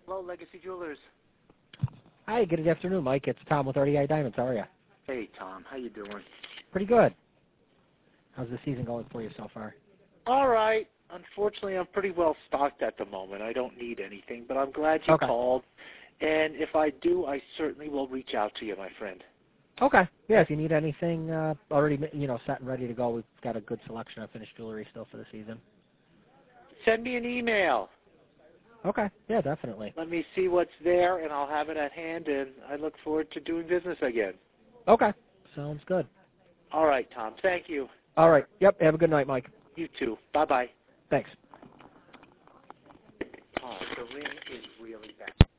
Hello, Legacy Jewelers. Hi, good afternoon, Mike. It's Tom with RDI Diamonds. How are you? Hey, Tom. How you doing? Pretty good. How's the season going for you so far? All right. Unfortunately, I'm pretty well stocked at the moment. I don't need anything, but I'm glad you called. And if I do, I certainly will reach out to you, my friend. Okay. Yeah, if you need anything already, set and ready to go, we've got a good selection of finished jewelry still for the season. Send me an email. Okay. Yeah, definitely. Let me see what's there, and I'll have it at hand, and I look forward to doing business again. Okay. Sounds good. All right, Tom. Thank you. All right. Yep. Have a good night, Mike. You too. Bye-bye. Thanks. Oh, the ring is really bad.